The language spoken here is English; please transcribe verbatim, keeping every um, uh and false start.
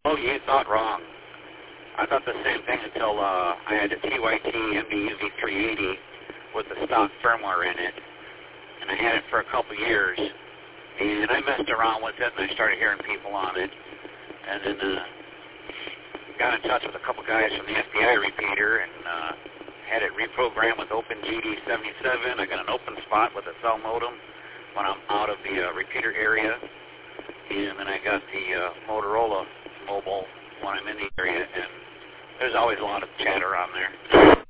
Oh, you thought wrong. I thought the same thing until uh, I had a T Y T M B U V three eighty with the stock firmware in it, and I had it for a couple years, and I messed around with it, and I started hearing people on it, and then uh, got in touch with a couple guys from the F B I repeater, and uh, had it reprogrammed with OpenGD seventy-seven. I got an open spot with a cell modem when I'm out of the uh, repeater area, and then I got the uh, Motorola mobile when I'm in the area, and there's always a lot of chatter on there.